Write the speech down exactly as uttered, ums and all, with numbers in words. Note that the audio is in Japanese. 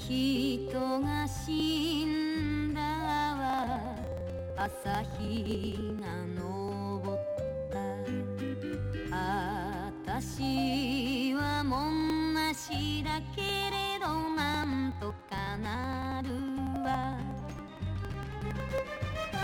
人が死んだわ、朝日が昇った。あたしはもんなしだけれどなんとかなるわ。